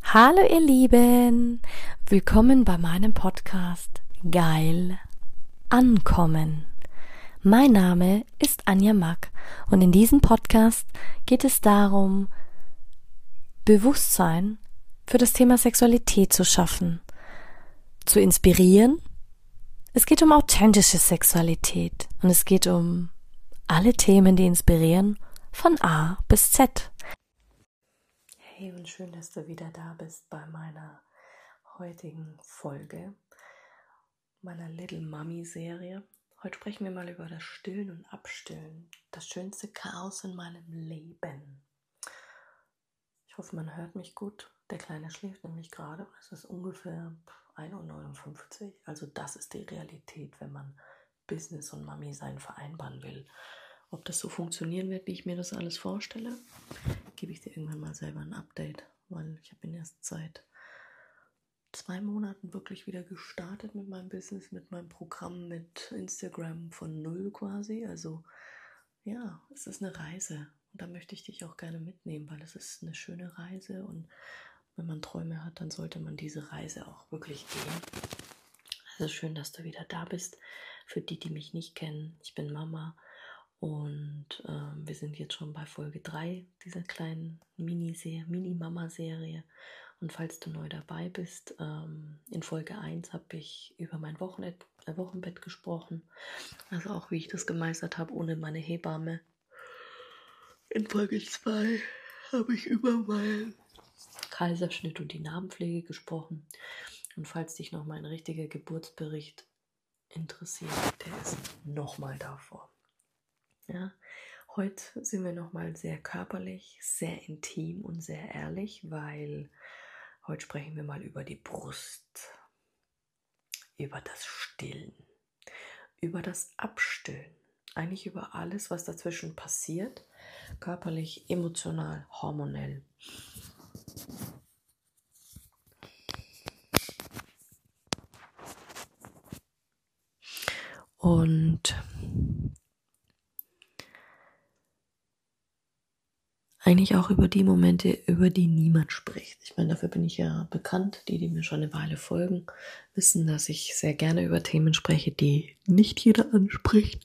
Hallo ihr Lieben, willkommen bei meinem Podcast Geil Ankommen. Mein Name ist Anja Mack und in diesem Podcast geht es darum, Bewusstsein für das Thema Sexualität zu schaffen, zu inspirieren. Es geht um authentische Sexualität und es geht um alle Themen, die inspirieren, von A bis Z. Hey und schön, dass du wieder da bist bei meiner heutigen Folge, meiner Little Mummy Serie. Heute sprechen wir mal über das Stillen und Abstillen, das schönste Chaos in meinem Leben. Ich hoffe, man hört mich gut. Der Kleine schläft nämlich gerade. Es ist ungefähr 1:59 Uhr. Also das ist die Realität, wenn man Business und Mami sein vereinbaren will. Ob das so funktionieren wird, wie ich mir das alles vorstelle, gebe ich dir irgendwann mal selber ein Update, weil ich habe ihn erst seit 2 Monaten wirklich wieder gestartet mit meinem Business, mit meinem Programm, mit Instagram von null quasi. Also ja, es ist eine Reise und da möchte ich dich auch gerne mitnehmen, weil es ist eine schöne Reise und wenn man Träume hat, dann sollte man diese Reise auch wirklich gehen. Also schön, dass du wieder da bist. Für die, die mich nicht kennen, ich bin Mama. Und wir sind jetzt schon bei Folge 3 dieser kleinen Mini-Mama-Serie. Und falls du neu dabei bist, in Folge 1 habe ich über mein Wochenbett gesprochen. Also auch wie ich das gemeistert habe ohne meine Hebamme. In Folge 2 habe ich über meinen Kaiserschnitt und die Narbenpflege gesprochen. Und falls dich noch mein richtiger Geburtsbericht interessiert, der ist nochmal davor. Ja, heute sind wir nochmal sehr körperlich, sehr intim und sehr ehrlich, weil heute sprechen wir mal über die Brust, über das Stillen, über das Abstillen, eigentlich über alles, was dazwischen passiert, körperlich, emotional, hormonell. Und eigentlich auch über die Momente, über die niemand spricht. Ich meine, dafür bin ich ja bekannt. Die mir schon eine Weile folgen, wissen, dass ich sehr gerne über Themen spreche, die nicht jeder anspricht.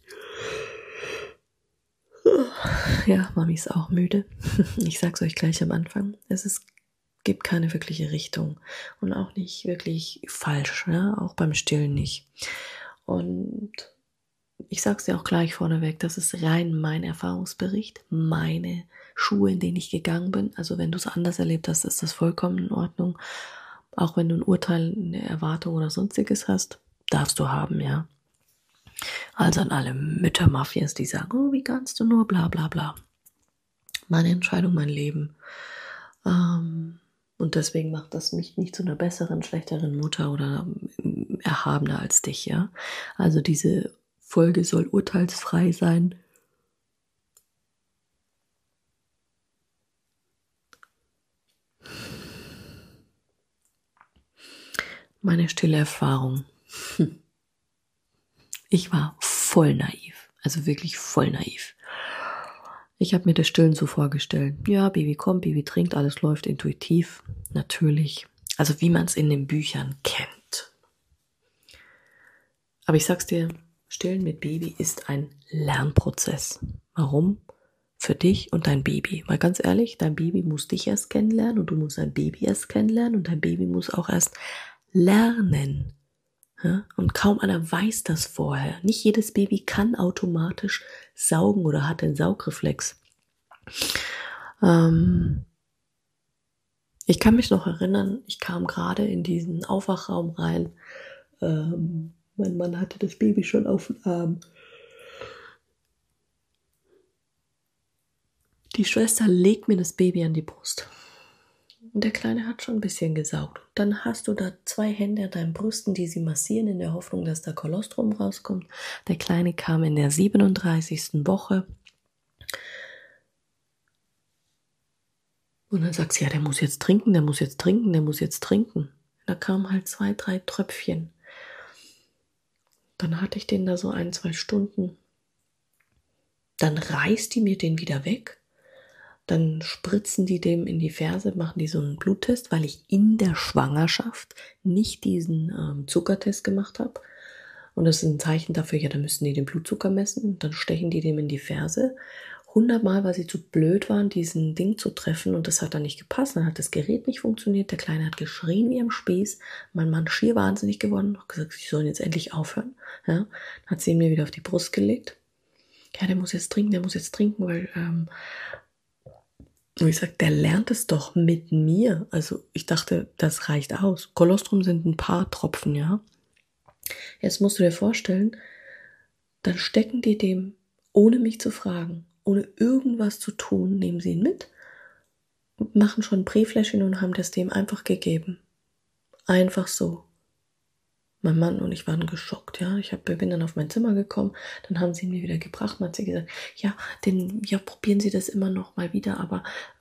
Ja, Mami ist auch müde. Ich sag's euch gleich am Anfang. Gibt keine wirkliche Richtung und auch nicht wirklich falsch, ja? Auch beim Stillen nicht. Und ich sag's dir auch gleich vorneweg, das ist rein mein Erfahrungsbericht, meine Schuhe, in denen ich gegangen bin. Also wenn du es anders erlebt hast, ist das vollkommen in Ordnung. Auch wenn du ein Urteil, eine Erwartung oder sonstiges hast, darfst du haben, ja. Also an alle Müttermafias, die sagen, oh, wie kannst du nur, bla bla bla. Meine Entscheidung, mein Leben. Und deswegen macht das mich nicht zu einer besseren, schlechteren Mutter oder erhabener als dich, ja. Also diese Folge soll urteilsfrei sein. Meine stille Erfahrung. Ich war voll naiv, also wirklich voll naiv. Ich habe mir das Stillen so vorgestellt. Ja, Baby kommt, Baby trinkt, alles läuft intuitiv, natürlich. Also wie man es in den Büchern kennt. Aber ich sag's dir, Stillen mit Baby ist ein Lernprozess. Warum? Für dich und dein Baby. Mal ganz ehrlich, dein Baby muss dich erst kennenlernen und du musst dein Baby erst kennenlernen und dein Baby muss auch erst lernen. Ja? Und kaum einer weiß das vorher. Nicht jedes Baby kann automatisch saugen oder hat den Saugreflex. Ich kann mich noch erinnern, ich kam gerade in diesen Aufwachraum rein. Mein Mann hatte das Baby schon auf dem Arm. Die Schwester legt mir das Baby an die Brust. Und der Kleine hat schon ein bisschen gesaugt. Dann hast du da 2 Hände an deinen Brüsten, die sie massieren, in der Hoffnung, dass da Kolostrum rauskommt. Der Kleine kam in der 37. Woche. Und dann sagt sie, ja, der muss jetzt trinken, der muss jetzt trinken, der muss jetzt trinken. Da kamen halt 2, 3 Tröpfchen. Dann hatte ich den da so 1, 2 Stunden. Dann reißt die mir den wieder weg. Dann spritzen die dem in die Ferse, machen die so einen Bluttest, weil ich in der Schwangerschaft nicht diesen Zuckertest gemacht habe. Und das ist ein Zeichen dafür, ja, dann müssten die den Blutzucker messen. Und dann stechen die dem in die Ferse. 100-mal, weil sie zu blöd waren, diesen Ding zu treffen. Und das hat dann nicht gepasst. Dann hat das Gerät nicht funktioniert. Der Kleine hat geschrien wie am Spieß. Mein Mann schier wahnsinnig geworden. Hat gesagt, sie sollen jetzt endlich aufhören. Ja, dann hat sie ihn mir wieder auf die Brust gelegt. Ja, der muss jetzt trinken, weil und ich sag, der lernt es doch mit mir. Also ich dachte, das reicht aus. Kolostrum sind ein paar Tropfen, ja. Jetzt musst du dir vorstellen, dann stecken die dem, ohne mich zu fragen, ohne irgendwas zu tun, nehmen sie ihn mit, machen schon ein Präfläschchen und haben das dem einfach gegeben. Einfach so. Mein Mann und ich waren geschockt, ja. Bin dann auf mein Zimmer gekommen, dann haben sie ihn mir wieder gebracht und hat sie gesagt, ja, probieren Sie das immer noch mal wieder, aber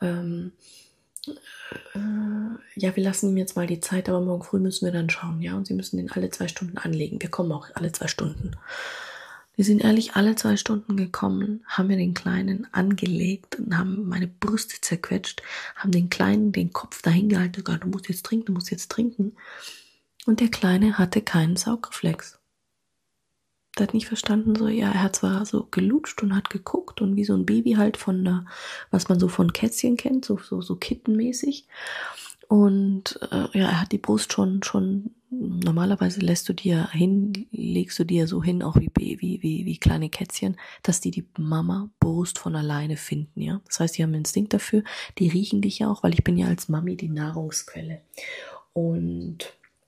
ja, wir lassen ihm jetzt mal die Zeit, aber morgen früh müssen wir dann schauen, ja. Und Sie müssen den alle 2 Stunden anlegen. Wir kommen auch alle 2 Stunden. Wir sind ehrlich alle 2 Stunden gekommen, haben mir den Kleinen angelegt und haben meine Brüste zerquetscht, haben den Kleinen den Kopf dahin gehalten und gesagt, du musst jetzt trinken. Und der Kleine hatte keinen Saugreflex. Der hat nicht verstanden, so, ja, er hat zwar so gelutscht und hat geguckt und wie so ein Baby halt was man so von Kätzchen kennt, so kittenmäßig. Und ja, er hat die Brust schon, normalerweise legst du dir so hin, auch wie kleine Kätzchen, dass die Mama Brust von alleine finden, ja. Das heißt, die haben einen Instinkt dafür, die riechen dich ja auch, weil ich bin ja als Mami die Nahrungsquelle. Und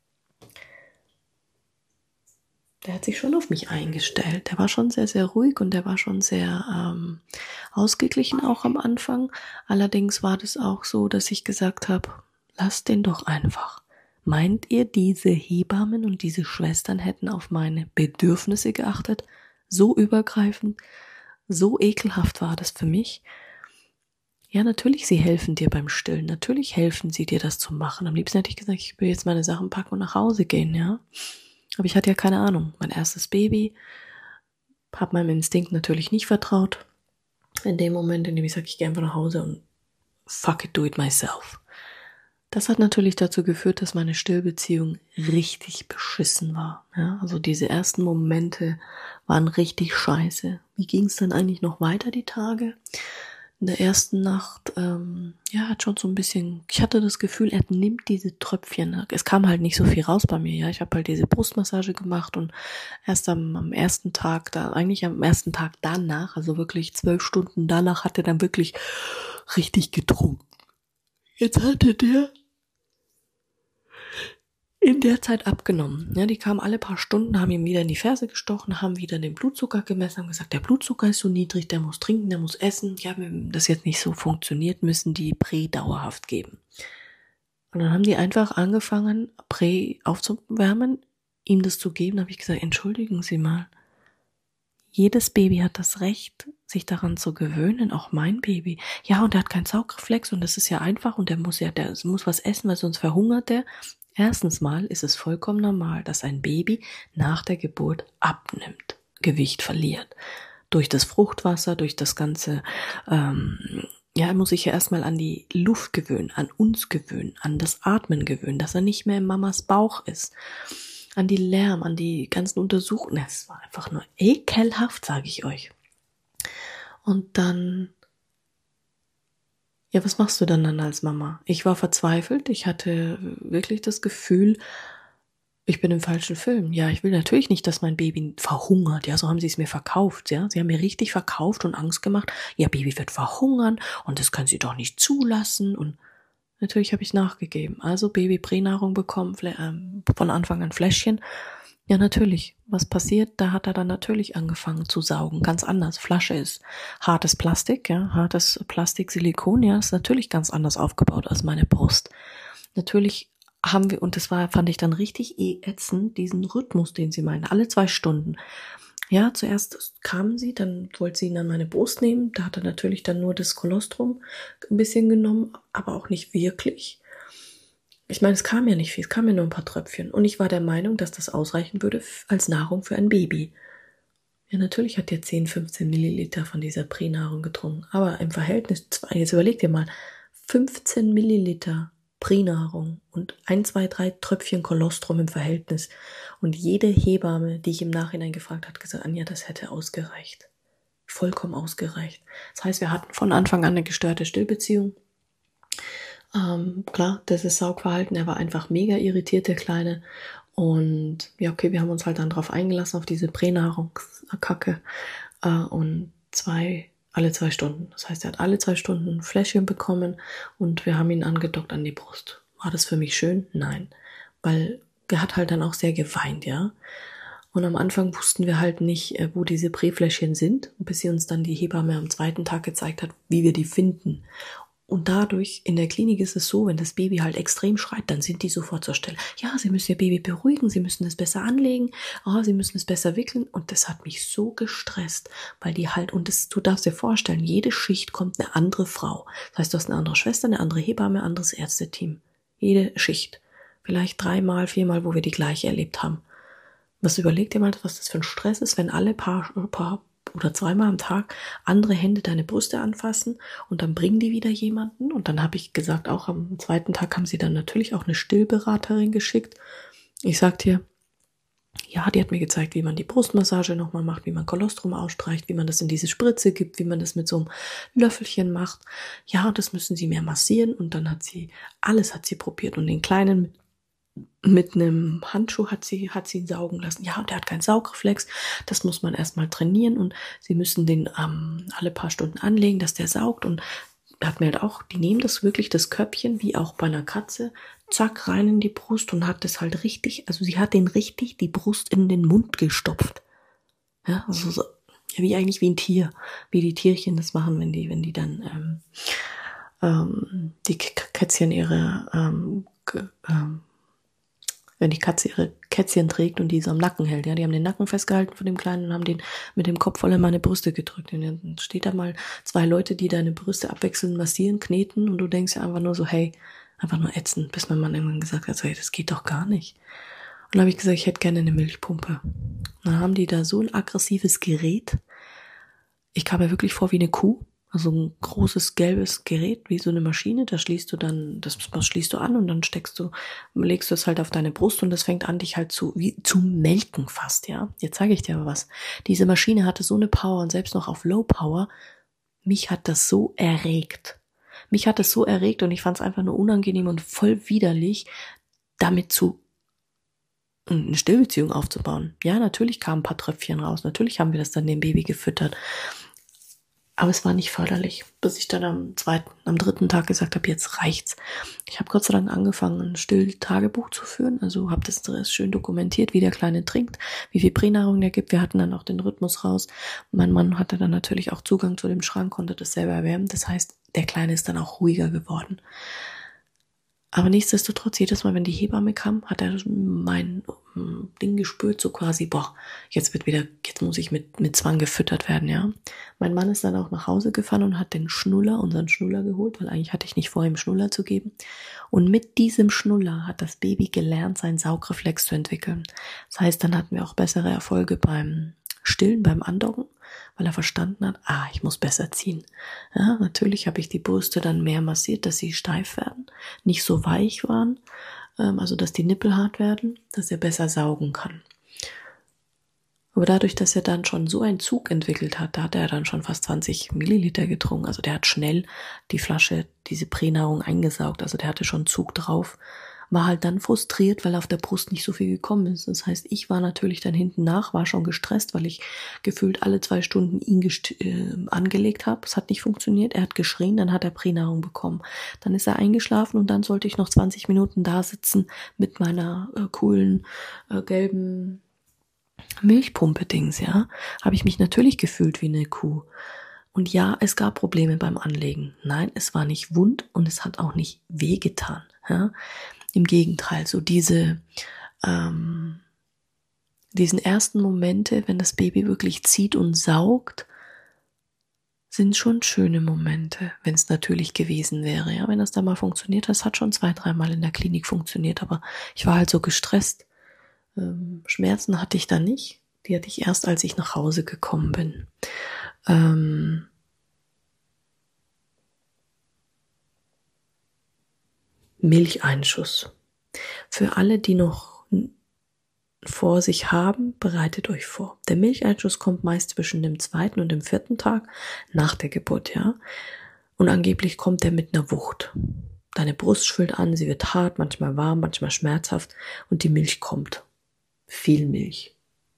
der hat sich schon auf mich eingestellt. Der war schon sehr, sehr ruhig und der war schon sehr ausgeglichen auch am Anfang. Allerdings war das auch so, dass ich gesagt habe, lasst den doch einfach. Meint ihr, diese Hebammen und diese Schwestern hätten auf meine Bedürfnisse geachtet? So übergreifend, so ekelhaft war das für mich. Ja, natürlich, sie helfen dir beim Stillen. Natürlich helfen sie dir, das zu machen. Am liebsten hätte ich gesagt, ich will jetzt meine Sachen packen und nach Hause gehen, ja. Aber ich hatte ja keine Ahnung. Mein erstes Baby, habe meinem Instinkt natürlich nicht vertraut. In dem Moment, in dem ich sage, ich gehe einfach nach Hause und fuck it, do it myself. Das hat natürlich dazu geführt, dass meine Stillbeziehung richtig beschissen war. Ja, also diese ersten Momente waren richtig scheiße. Wie ging es dann eigentlich noch weiter, die Tage? In der ersten Nacht, hat schon so ein bisschen, ich hatte das Gefühl, er nimmt diese Tröpfchen. Es kam halt nicht so viel raus bei mir, ja. Ich habe halt diese Brustmassage gemacht und erst am ersten Tag danach, also wirklich 12 Stunden danach, hat er dann wirklich richtig getrunken. Jetzt hatte der in der Zeit abgenommen. Ja, die kamen alle paar Stunden, haben ihm wieder in die Ferse gestochen, haben wieder den Blutzucker gemessen, haben gesagt, der Blutzucker ist so niedrig, der muss trinken, der muss essen. Ja, wenn das jetzt nicht so funktioniert, müssen die Prä dauerhaft geben. Und dann haben die einfach angefangen, Prä aufzuwärmen, ihm das zu geben. Da habe ich gesagt, entschuldigen Sie mal, jedes Baby hat das Recht, sich daran zu gewöhnen, auch mein Baby. Ja, und der hat keinen Saugreflex und das ist ja einfach und der muss was essen, weil sonst verhungert der. Erstens mal ist es vollkommen normal, dass ein Baby nach der Geburt abnimmt, Gewicht verliert. Durch das Fruchtwasser, durch das ganze, er muss sich ja erstmal an die Luft gewöhnen, an uns gewöhnen, an das Atmen gewöhnen, dass er nicht mehr in Mamas Bauch ist. An die Lärm, an die ganzen Untersuchungen. Es war einfach nur ekelhaft, sage ich euch. Und dann, ja, was machst du dann als Mama? Ich war verzweifelt. Ich hatte wirklich das Gefühl, ich bin im falschen Film. Ja, ich will natürlich nicht, dass mein Baby verhungert. Ja, so haben sie es mir verkauft. Ja, sie haben mir richtig verkauft und Angst gemacht. Ihr Baby wird verhungern und das können sie doch nicht zulassen. Und natürlich habe ich nachgegeben. Also Baby-Pränahrung bekommen, von Anfang an Fläschchen. Ja, natürlich. Was passiert? Da hat er dann natürlich angefangen zu saugen. Ganz anders. Flasche ist hartes Plastik, ja, hartes Plastik, Silikon, ja, ist natürlich ganz anders aufgebaut als meine Brust. Natürlich haben wir, und das fand ich dann richtig ätzend, diesen Rhythmus, den sie meinen, alle 2 Stunden. Ja, zuerst kamen sie, dann wollte sie ihn an meine Brust nehmen. Da hat er natürlich dann nur das Kolostrum ein bisschen genommen, aber auch nicht wirklich. Ich meine, es kam ja nicht viel, es kam ja nur ein paar Tröpfchen. Und ich war der Meinung, dass das ausreichen würde als Nahrung für ein Baby. Ja, natürlich hat der 10, 15 Milliliter von dieser Pränahrung getrunken, aber im Verhältnis, jetzt überleg dir mal, 15 Milliliter Pränahrung und 1, 2, 3 Tröpfchen Kolostrum im Verhältnis. Und jede Hebamme, die ich im Nachhinein gefragt hat, gesagt, Anja, das hätte ausgereicht. Vollkommen ausgereicht. Das heißt, wir hatten von Anfang an eine gestörte Stillbeziehung. Klar, das ist Saugverhalten. Er war einfach mega irritiert, der Kleine. Und ja, okay, wir haben uns halt dann drauf eingelassen, auf diese Pränahrungskacke. Und alle 2 Stunden. Das heißt, er hat alle 2 Stunden ein Fläschchen bekommen und wir haben ihn angedockt an die Brust. War das für mich schön? Nein. Weil er hat halt dann auch sehr geweint, ja. Und am Anfang wussten wir halt nicht, wo diese Präfläschchen sind, bis sie uns dann die Hebamme am 2. Tag gezeigt hat, wie wir die finden. Und dadurch, in der Klinik ist es so, wenn das Baby halt extrem schreit, dann sind die sofort zur Stelle. Ja, Sie müssen Ihr Baby beruhigen, Sie müssen es besser anlegen, Sie müssen es besser wickeln. Und das hat mich so gestresst, weil die halt, du darfst dir vorstellen, jede Schicht kommt eine andere Frau. Das heißt, du hast eine andere Schwester, eine andere Hebamme, ein anderes Ärzteteam. Jede Schicht. Vielleicht 3-mal, 4-mal, wo wir die gleiche erlebt haben. Überleg dir mal, was das für ein Stress ist, wenn alle paar oder 2-mal am Tag andere Hände deine Brüste anfassen und dann bringen die wieder jemanden. Und dann habe ich gesagt, auch am 2. Tag haben sie dann natürlich auch eine Stillberaterin geschickt. Ich sag dir, ja, die hat mir gezeigt, wie man die Brustmassage nochmal macht, wie man Kolostrum ausstreicht, wie man das in diese Spritze gibt, wie man das mit so einem Löffelchen macht. Ja, das müssen sie mehr massieren. Und dann alles hat sie probiert. Und den Kleinen mit einem Handschuh hat sie ihn saugen lassen. Ja, und der hat keinen Saugreflex. Das muss man erstmal trainieren und sie müssen den alle paar Stunden anlegen, dass der saugt. Und hat mir halt auch, die nehmen das wirklich, das Köpfchen, wie auch bei einer Katze, zack, rein in die Brust und hat das halt richtig, also sie hat den richtig die Brust in den Mund gestopft. Ja, also so, ja, wie ein Tier, wie die Tierchen das machen, wenn die dann die Kätzchen wenn die Katze ihre Kätzchen trägt und die so am Nacken hält, ja, die haben den Nacken festgehalten von dem Kleinen und haben den mit dem Kopf voll in meine Brüste gedrückt. Und dann steht da mal 2 Leute, die deine Brüste abwechselnd massieren, kneten und du denkst ja einfach nur so, hey, einfach nur ätzen, bis mein Mann irgendwann gesagt hat, so, hey, das geht doch gar nicht. Und dann habe ich gesagt, ich hätte gerne eine Milchpumpe. Und dann haben die da so ein aggressives Gerät. Ich kam mir wirklich vor wie eine Kuh. Also ein großes gelbes Gerät, wie so eine Maschine, das schließt du an und dann legst du es halt auf deine Brust und das fängt an, dich halt zu melken fast, ja. Jetzt sage ich dir aber was. Diese Maschine hatte so eine Power und selbst noch auf Low Power, mich hat das so erregt. Und ich fand es einfach nur unangenehm und voll widerlich, damit eine Stillbeziehung aufzubauen. Ja, natürlich kamen ein paar Tröpfchen raus, natürlich haben wir das dann dem Baby gefüttert. Aber es war nicht förderlich, bis ich dann am 3. Tag gesagt habe, jetzt reicht's. Ich habe Gott sei Dank angefangen, ein Still-Tagebuch zu führen. Also habe das schön dokumentiert, wie der Kleine trinkt, wie viel Pränahrung der gibt. Wir hatten dann auch den Rhythmus raus. Mein Mann hatte dann natürlich auch Zugang zu dem Schrank, konnte das selber erwärmen. Das heißt, der Kleine ist dann auch ruhiger geworden. Aber nichtsdestotrotz, jedes Mal, wenn die Hebamme kam, hat er mein Ding gespürt, so quasi, jetzt muss ich mit Zwang gefüttert werden, ja. Mein Mann ist dann auch nach Hause gefahren und hat unseren Schnuller geholt, weil eigentlich hatte ich nicht vor, ihm Schnuller zu geben. Und mit diesem Schnuller hat das Baby gelernt, seinen Saugreflex zu entwickeln. Das heißt, dann hatten wir auch bessere Erfolge beim Stillen, beim Andocken, weil er verstanden hat, ich muss besser ziehen. Ja, natürlich habe ich die Brüste dann mehr massiert, dass sie steif werden, nicht so weich waren, also dass die Nippel hart werden, dass er besser saugen kann. Aber dadurch, dass er dann schon so einen Zug entwickelt hat, da hat er dann schon fast 20 Milliliter getrunken. Also der hat schnell die Flasche, diese Pränahrung eingesaugt, also der hatte schon Zug drauf. War halt dann frustriert, weil auf der Brust nicht so viel gekommen ist. Das heißt, ich war natürlich dann hinten nach, war schon gestresst, weil ich gefühlt alle 2 Stunden ihn angelegt habe. Es hat nicht funktioniert. Er hat geschrien, dann hat er Pränahrung bekommen. Dann ist er eingeschlafen und dann sollte ich noch 20 Minuten da sitzen mit meiner coolen gelben Milchpumpe-Dings, ja. Habe ich mich natürlich gefühlt wie eine Kuh. Und ja, es gab Probleme beim Anlegen. Nein, es war nicht wund und es hat auch nicht wehgetan, ja. Im Gegenteil, so diesen ersten Momente, wenn das Baby wirklich zieht und saugt, sind schon schöne Momente, wenn es natürlich gewesen wäre. Ja, wenn das da mal funktioniert, das hat schon 2-3 Mal in der Klinik funktioniert, aber ich war halt so gestresst. Schmerzen hatte ich da nicht. Die hatte ich erst, als ich nach Hause gekommen bin. Milcheinschuss. Für alle, die noch vor sich haben, bereitet euch vor. Der Milcheinschuss kommt meist zwischen dem 2. und dem 4. Tag nach der Geburt, ja. Und angeblich kommt der mit einer Wucht. Deine Brust schwillt an, sie wird hart, manchmal warm, manchmal schmerzhaft und die Milch kommt. Viel Milch.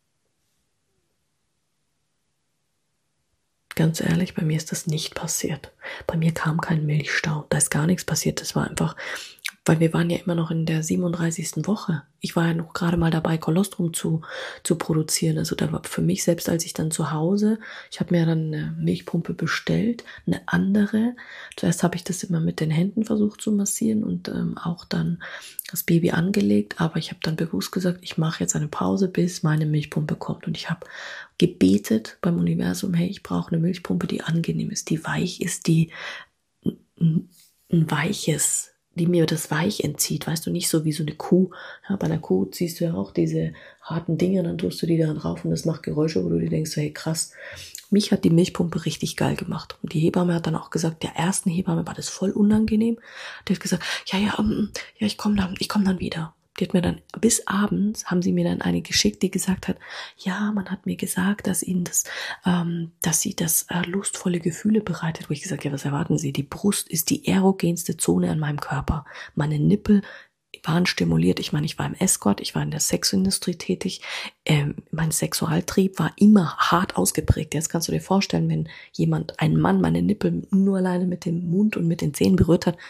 Ganz ehrlich, bei mir ist das nicht passiert. Bei mir kam kein Milchstau. Da ist gar nichts passiert. Das war einfach, weil wir waren ja immer noch in der 37. Woche. Ich war ja noch gerade mal dabei, Kolostrum zu produzieren. Also da war für mich, selbst als ich dann zu Hause, ich habe mir dann eine Milchpumpe bestellt, eine andere. Zuerst habe ich das immer mit den Händen versucht zu massieren und auch dann das Baby angelegt. Aber ich habe dann bewusst gesagt, ich mache jetzt eine Pause, bis meine Milchpumpe kommt. Und ich habe gebetet beim Universum, hey, ich brauche eine Milchpumpe, die angenehm ist, die weich ist, die ein weiches, die mir das Weich entzieht, weißt du, nicht so wie so eine Kuh. Ja, bei einer Kuh ziehst du ja auch diese harten Dinge, dann tust du die da drauf und das macht Geräusche, wo du dir denkst, hey krass, mich hat die Milchpumpe richtig geil gemacht. Und die Hebamme hat dann auch gesagt, der ersten Hebamme war das voll unangenehm. Die hat gesagt, ja, ich komm dann wieder. Die hat mir dann, bis abends haben sie mir dann eine geschickt, die gesagt hat, ja, man hat mir gesagt, dass ihnen dass sie das lustvolle Gefühle bereitet. Wo ich gesagt, ja, was erwarten Sie? Die Brust ist die erogenste Zone an meinem Körper. Meine Nippel waren stimuliert. Ich meine, ich war im Escort, ich war in der Sexindustrie tätig. Mein Sexualtrieb war immer hart ausgeprägt. Jetzt kannst du dir vorstellen, wenn ein Mann meine Nippel nur alleine mit dem Mund und mit den Zähnen berührt hat,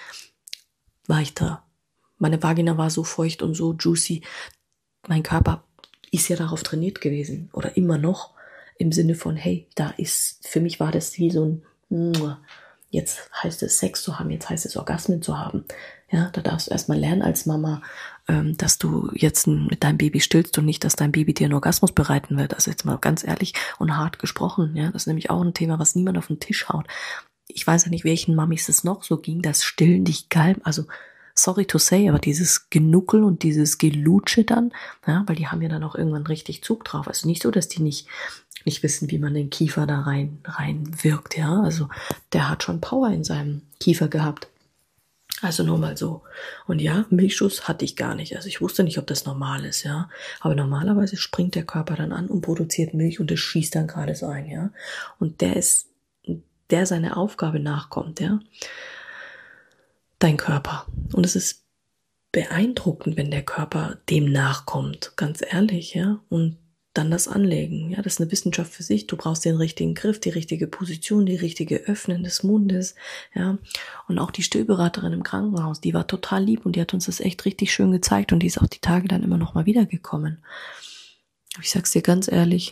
war ich da. Meine Vagina war so feucht und so juicy. Mein Körper ist ja darauf trainiert gewesen. Oder immer noch. Im Sinne von, hey, für mich war das wie so ein, jetzt heißt es Sex zu haben, jetzt heißt es Orgasmen zu haben. Ja, da darfst du erstmal lernen als Mama, dass du jetzt mit deinem Baby stillst und nicht, dass dein Baby dir einen Orgasmus bereiten wird. Also jetzt mal ganz ehrlich und hart gesprochen. Ja, das ist nämlich auch ein Thema, was niemand auf den Tisch haut. Ich weiß ja nicht, welchen Mamis es noch so ging, das Stillen dich geil, also sorry to say, aber dieses Genuckel und dieses Gelutsche dann, ja, weil die haben ja dann auch irgendwann richtig Zug drauf. Also nicht so, dass die nicht wissen, wie man den Kiefer da rein wirkt, ja. Also der hat schon Power in seinem Kiefer gehabt. Also nur mal so. Und ja, Milchschuss hatte ich gar nicht. Also ich wusste nicht, ob das normal ist, ja. Aber normalerweise springt der Körper dann an und produziert Milch und es schießt dann gerade so ein, ja. Und der seine Aufgabe nachkommt, ja. Dein Körper. Und es ist beeindruckend, wenn der Körper dem nachkommt, ganz ehrlich, ja. Und dann das Anlegen, ja, das ist eine Wissenschaft für sich. Du brauchst den richtigen Griff, die richtige Position, die richtige Öffnen des Mundes, ja. Und auch die Stillberaterin im Krankenhaus, die war total lieb und die hat uns das echt richtig schön gezeigt und die ist auch die Tage dann immer noch mal wiedergekommen. Aber ich sag's dir ganz ehrlich,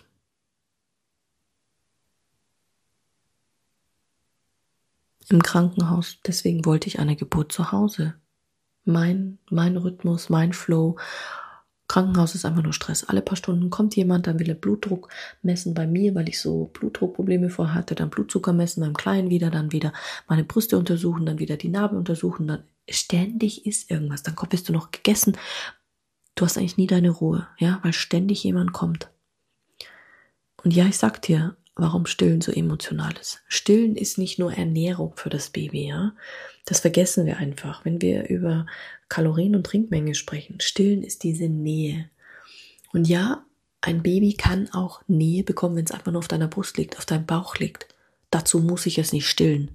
im Krankenhaus, deswegen wollte ich eine Geburt zu Hause. Mein Rhythmus, mein Flow. Krankenhaus ist einfach nur Stress. Alle paar Stunden kommt jemand, dann will er Blutdruck messen bei mir, weil ich so Blutdruckprobleme vorher hatte, dann Blutzucker messen beim Kleinen wieder, dann wieder meine Brüste untersuchen, dann wieder die Narbe untersuchen, dann ständig ist irgendwas. Dann bist du noch gegessen. Du hast eigentlich nie deine Ruhe, ja, weil ständig jemand kommt. Und ja, ich sag dir, warum Stillen so emotional ist. Stillen ist nicht nur Ernährung für das Baby, ja. Das vergessen wir einfach, wenn wir über Kalorien und Trinkmenge sprechen. Stillen ist diese Nähe. Und ja, ein Baby kann auch Nähe bekommen, wenn es einfach nur auf deiner Brust liegt, auf deinem Bauch liegt. Dazu muss ich es nicht stillen.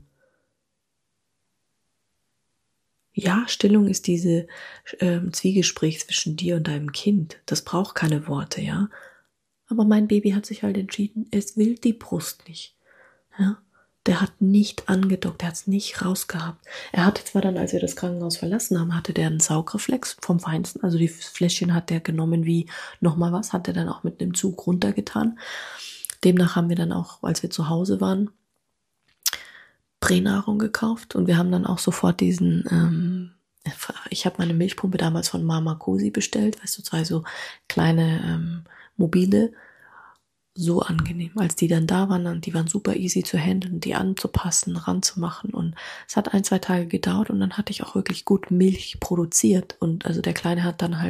Ja, Stillung ist diese Zwiegespräch zwischen dir und deinem Kind. Das braucht keine Worte, ja. Aber mein Baby hat sich halt entschieden, es will die Brust nicht. Ja? Der hat nicht angedockt, der hat es nicht rausgehabt. Er hatte zwar dann, als wir das Krankenhaus verlassen haben, hatte der einen Saugreflex vom Feinsten. Also die Fläschchen hat der genommen wie nochmal was, hat er dann auch mit einem Zug runtergetan. Demnach haben wir dann auch, als wir zu Hause waren, Pränahrung gekauft. Und wir haben dann auch sofort ich habe meine Milchpumpe damals von Mama Cosi bestellt. Weißt du, 2 so kleine mobile, so angenehm. Als die dann da waren, die waren super easy zu handeln, die anzupassen, ranzumachen und es hat 1-2 Tage gedauert und dann hatte ich auch wirklich gut Milch produziert und also der Kleine hat dann halt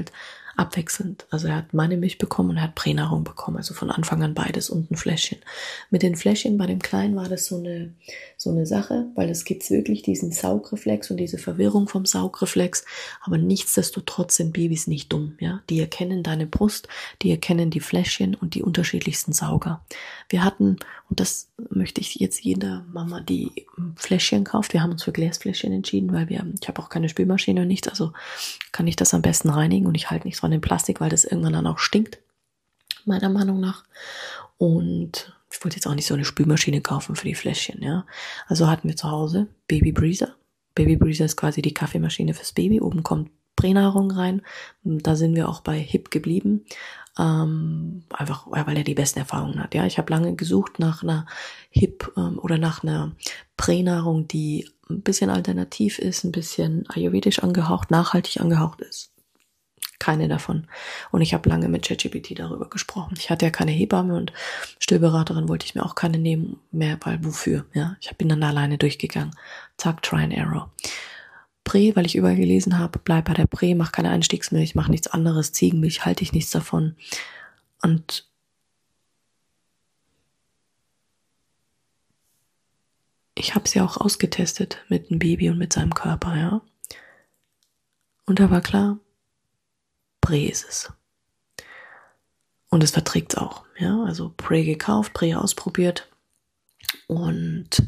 abwechselnd. Also er hat meine Milch bekommen und er hat Pränahrung bekommen, also von Anfang an beides und ein Fläschchen. Mit den Fläschchen bei dem Kleinen war das so eine Sache, weil es gibt wirklich diesen Saugreflex und diese Verwirrung vom Saugreflex, aber nichtsdestotrotz sind Babys nicht dumm, ja. Die erkennen deine Brust, die erkennen die Fläschchen und die unterschiedlichsten Sauger. Wir hatten, und das möchte ich jetzt jeder Mama, die Fläschchen kauft, wir haben uns für Glasfläschchen entschieden, weil ich habe auch keine Spülmaschine und nichts, also kann ich das am besten reinigen und ich halte nichts von dem Plastik, weil das irgendwann dann auch stinkt, meiner Meinung nach. Und ich wollte jetzt auch nicht so eine Spülmaschine kaufen für die Fläschchen, ja. Also hatten wir zu Hause Baby Breezer. Baby Breezer ist quasi die Kaffeemaschine fürs Baby. Oben kommt Pränahrung rein. Da sind wir auch bei HIP geblieben. Einfach, weil er die besten Erfahrungen hat. Ja, ich habe lange gesucht nach einer HIP oder nach einer Pränahrung, die ein bisschen alternativ ist, ein bisschen ayurvedisch angehaucht, nachhaltig angehaucht ist. Keine davon. Und ich habe lange mit ChatGPT darüber gesprochen. Ich hatte ja keine Hebamme und Stillberaterin wollte ich mir auch keine nehmen mehr, weil wofür? Ja, ich bin dann alleine durchgegangen. Zack, Try and Error. Prä, weil ich überall gelesen habe, bleib bei der Prä, mach keine Einstiegsmilch, mach nichts anderes, Ziegenmilch, halte ich nichts davon. Und ich habe es ja auch ausgetestet mit einem Baby und mit seinem Körper, ja. Und da war klar, Prä ist es. Und es verträgt es auch, ja. Also Prä gekauft, Prä ausprobiert und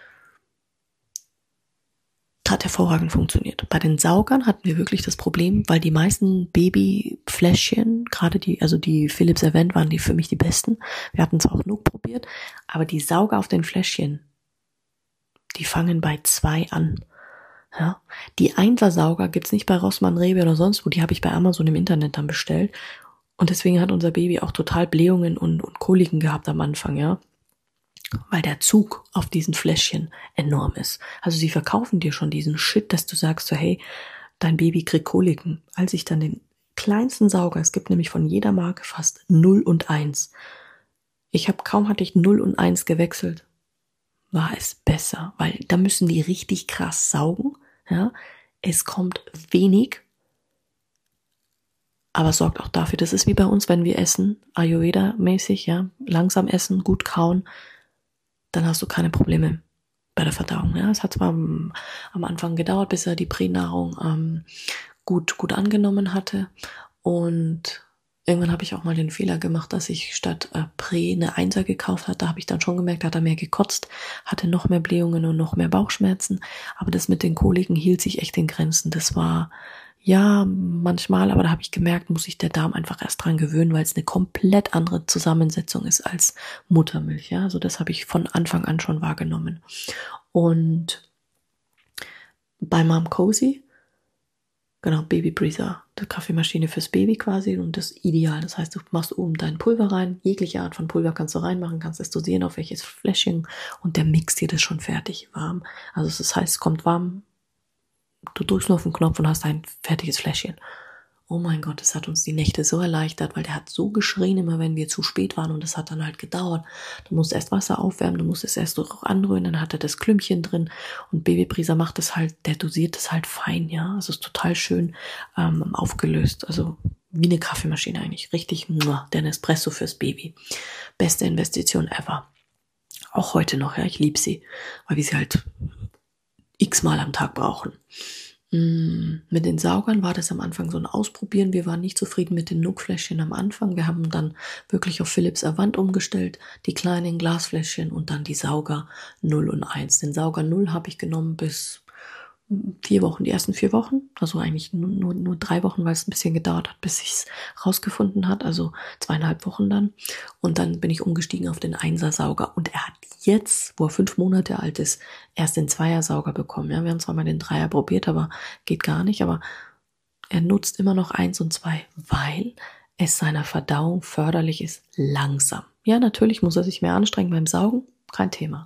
hat hervorragend funktioniert. Bei den Saugern hatten wir wirklich das Problem, weil die meisten Babyfläschchen, gerade die Philips Avent waren die für mich die besten. Wir hatten es auch genug probiert, aber die Sauger auf den Fläschchen, die fangen bei 2 an. Ja, die Einser-Sauger gibt's nicht bei Rossmann, Rewe oder sonst wo, die habe ich bei Amazon im Internet dann bestellt. Und deswegen hat unser Baby auch total Blähungen und Koliken gehabt am Anfang, ja. Weil der Zug auf diesen Fläschchen enorm ist. Also sie verkaufen dir schon diesen Shit, dass du sagst so, hey, dein Baby kriegt Koliken. Als ich dann den kleinsten Sauger, es gibt nämlich von jeder Marke fast 0 und 1. Hatte ich 0 und 1 gewechselt, war es besser, weil da müssen die richtig krass saugen, ja. Es kommt wenig, aber sorgt auch dafür, das ist wie bei uns, wenn wir essen, Ayurveda-mäßig, ja, langsam essen, gut kauen, dann hast du keine Probleme bei der Verdauung. Ja, es hat zwar am Anfang gedauert, bis er die Pränahrung gut angenommen hatte und irgendwann habe ich auch mal den Fehler gemacht, dass ich statt Prä eine Einser gekauft habe. Da habe ich dann schon gemerkt, da hat er mehr gekotzt, hatte noch mehr Blähungen und noch mehr Bauchschmerzen. Aber das mit den Koliken hielt sich echt in Grenzen. Das war ja manchmal, aber da habe ich gemerkt, muss sich der Darm einfach erst dran gewöhnen, weil es eine komplett andere Zusammensetzung ist als Muttermilch. Ja, also das habe ich von Anfang an schon wahrgenommen. Und bei Mom Cozy, genau, Baby Breezer, die Kaffeemaschine fürs Baby quasi und das ist ideal. Das heißt, du machst oben dein Pulver rein, jegliche Art von Pulver kannst du reinmachen, kannst es dosieren auf welches Fläschchen und der mixt dir das schon fertig warm. Also das heißt, es kommt warm, du drückst nur auf den Knopf und hast ein fertiges Fläschchen. Oh mein Gott, das hat uns die Nächte so erleichtert, weil der hat so geschrien immer, wenn wir zu spät waren und das hat dann halt gedauert. Du musst erst Wasser aufwärmen, du musst es erst auch anrühren, dann hat er das Klümpchen drin und Baby Breezer macht das halt, der dosiert das halt fein, ja. Also ist total schön aufgelöst, also wie eine Kaffeemaschine eigentlich, richtig, der Nespresso fürs Baby. Beste Investition ever. Auch heute noch, ja, ich liebe sie, weil wir sie halt x-mal am Tag brauchen. Mit den Saugern war das am Anfang so ein Ausprobieren. Wir waren nicht zufrieden mit den Nuck-Fläschchen am Anfang. Wir haben dann wirklich auf Philips Avent umgestellt, die kleinen Glasfläschchen und dann die Sauger 0 und 1. Den Sauger 0 habe ich genommen bis 4 Wochen, die ersten 4 Wochen, also eigentlich nur 3 Wochen, weil es ein bisschen gedauert hat, bis ich es rausgefunden hat, also 2,5 Wochen dann. Und dann bin ich umgestiegen auf den 1er-Sauger und er hat jetzt, wo er 5 Monate alt ist, erst den 2er-Sauger bekommen. Ja, wir haben zwar mal den 3er probiert, aber geht gar nicht, aber er nutzt immer noch 1 und 2, weil es seiner Verdauung förderlich ist, langsam. Ja, natürlich muss er sich mehr anstrengen beim Saugen, kein Thema.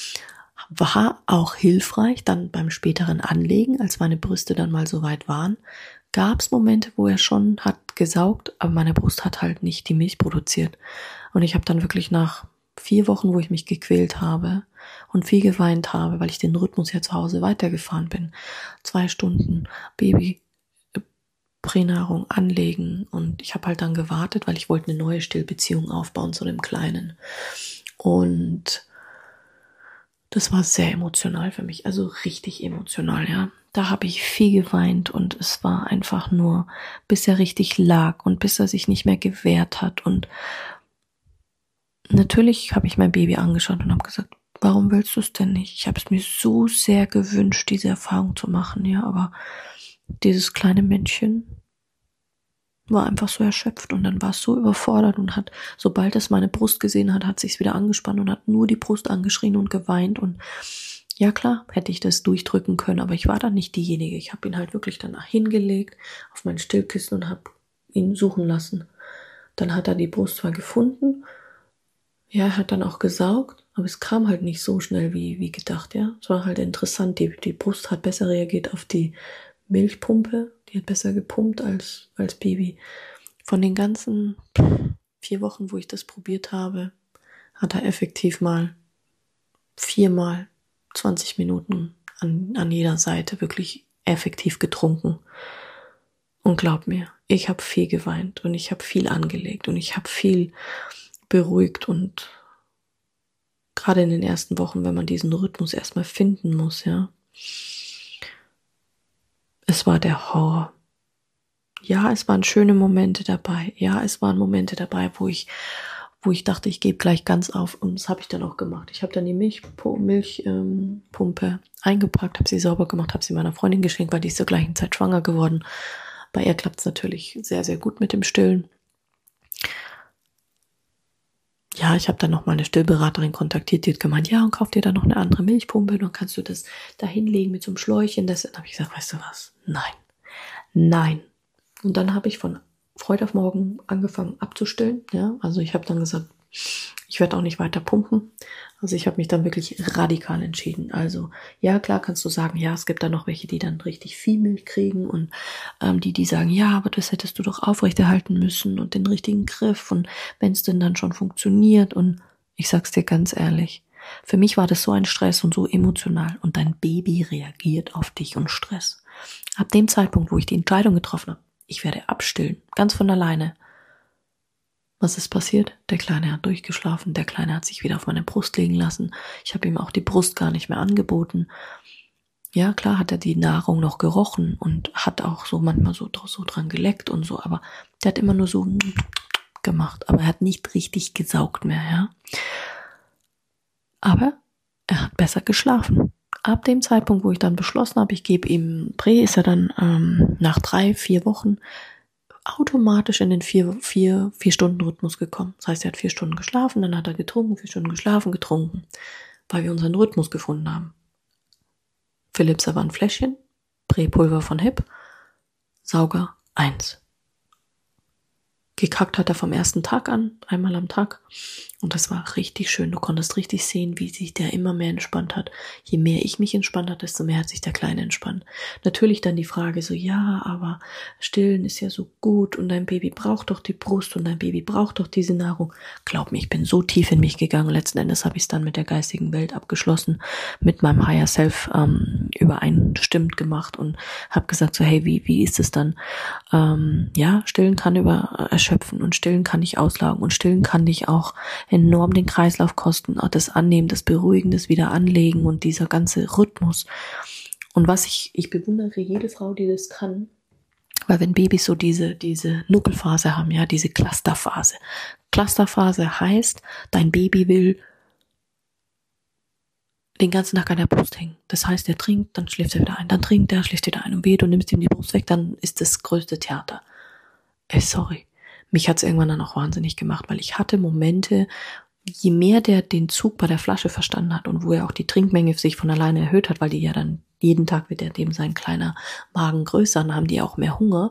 War auch hilfreich dann beim späteren Anlegen, als meine Brüste dann mal so weit waren, gab es Momente, wo er schon hat gesaugt, aber meine Brust hat halt nicht die Milch produziert. Und ich habe dann wirklich nach 4 Wochen, wo ich mich gequält habe und viel geweint habe, weil ich den Rhythmus ja zu Hause weitergefahren bin, 2 Stunden Baby Pränahrung anlegen und ich habe halt dann gewartet, weil ich wollte eine neue Stillbeziehung aufbauen zu dem Kleinen. Und das war sehr emotional für mich, also richtig emotional, ja. Da habe ich viel geweint und es war einfach nur, bis er richtig lag und bis er sich nicht mehr gewehrt hat. Und natürlich habe ich mein Baby angeschaut und habe gesagt, warum willst du es denn nicht? Ich habe es mir so sehr gewünscht, diese Erfahrung zu machen, ja, aber dieses kleine Männchen war einfach so erschöpft und dann war es so überfordert und hat, sobald es meine Brust gesehen hat, hat sich's wieder angespannt und hat nur die Brust angeschrien und geweint. Und ja klar, hätte ich das durchdrücken können, aber ich war dann nicht diejenige. Ich habe ihn halt wirklich danach hingelegt auf mein Stillkissen und habe ihn suchen lassen. Dann hat er die Brust zwar gefunden, ja, er hat dann auch gesaugt, aber es kam halt nicht so schnell wie gedacht, ja. Es war halt interessant, die Brust hat besser reagiert auf die Milchpumpe, die hat besser gepumpt als Baby. Von den ganzen 4 Wochen, wo ich das probiert habe, hat er effektiv mal 4-mal 20 Minuten an jeder Seite wirklich effektiv getrunken. Und glaub mir, ich habe viel geweint und ich habe viel angelegt und ich habe viel beruhigt und gerade in den ersten Wochen, wenn man diesen Rhythmus erstmal finden muss, ja. Es war der Horror. Ja, es waren schöne Momente dabei. Ja, es waren Momente dabei, wo ich dachte, ich gebe gleich ganz auf. Und das habe ich dann auch gemacht. Ich habe dann die Milchpumpe eingepackt, habe sie sauber gemacht, habe sie meiner Freundin geschenkt, weil die ist zur gleichen Zeit schwanger geworden. Bei ihr klappt es natürlich sehr, sehr gut mit dem Stillen. Ja, ich habe dann noch mal eine Stillberaterin kontaktiert, die hat gemeint, ja, und kauf dir dann noch eine andere Milchpumpe, dann kannst du das da hinlegen mit so einem Schläuchchen. Dann habe ich gesagt, weißt du was? Nein. Und dann habe ich von heute auf morgen angefangen abzustillen. Ja, also ich habe dann gesagt, ich werde auch nicht weiter pumpen. Also ich habe mich dann wirklich radikal entschieden. Also ja, klar kannst du sagen, ja, es gibt da noch welche, die dann richtig viel Milch kriegen und die sagen, ja, aber das hättest du doch aufrechterhalten müssen und den richtigen Griff und wenn es denn dann schon funktioniert. Und ich sag's dir ganz ehrlich, für mich war das so ein Stress und so emotional und dein Baby reagiert auf dich und Stress. Ab dem Zeitpunkt, wo ich die Entscheidung getroffen habe, ich werde abstillen, ganz von alleine. Was ist passiert? Der Kleine hat durchgeschlafen, der Kleine hat sich wieder auf meine Brust legen lassen. Ich habe ihm auch die Brust gar nicht mehr angeboten. Ja, klar hat er die Nahrung noch gerochen und hat auch so manchmal so dran geleckt und so, aber der hat immer nur so gemacht, aber er hat nicht richtig gesaugt mehr, ja. Aber er hat besser geschlafen. Ab dem Zeitpunkt, wo ich dann beschlossen habe, ich gebe ihm Prä, ist er dann nach 3-4 Wochen automatisch in den 4-Stunden-Rhythmus gekommen. Das heißt, er hat 4 Stunden geschlafen, dann hat er getrunken, 4 Stunden geschlafen, getrunken, weil wir unseren Rhythmus gefunden haben. Philipsa war ein Fläschchen, Präpulver von Hip, Sauger 1. Gekackt hat er vom ersten Tag an, einmal am Tag. Und das war richtig schön. Du konntest richtig sehen, wie sich der immer mehr entspannt hat. Je mehr ich mich entspannt hat, desto mehr hat sich der Kleine entspannt. Natürlich dann die Frage so, ja, aber Stillen ist ja so gut und dein Baby braucht doch die Brust und dein Baby braucht doch diese Nahrung. Glaub mir, ich bin so tief in mich gegangen. Letzten Endes habe ich es dann mit der geistigen Welt abgeschlossen, mit meinem Higher Self übereinstimmt gemacht und habe gesagt so, hey, wie ist es dann? Ja, Stillen kann erschöpfen und Stillen kann dich auslaugen und Stillen kann dich auch enorm den Kreislauf kosten, auch das Annehmen, das Beruhigen, das wieder anlegen und dieser ganze Rhythmus. Und was ich bewundere jede Frau, die das kann, weil wenn Babys so diese Nuckelphase haben, ja, diese Clusterphase. Clusterphase heißt, dein Baby will den ganzen Tag an der Brust hängen. Das heißt, er trinkt, dann schläft er wieder ein, dann trinkt er, schläft wieder ein und wehe, du nimmst ihm die Brust weg, dann ist das größte Theater. Sorry. Mich hat's irgendwann dann auch wahnsinnig gemacht, weil ich hatte Momente, je mehr der den Zug bei der Flasche verstanden hat und wo er auch die Trinkmenge sich von alleine erhöht hat, weil die ja dann jeden Tag wird er dem sein kleiner Magen größer, dann haben die auch mehr Hunger,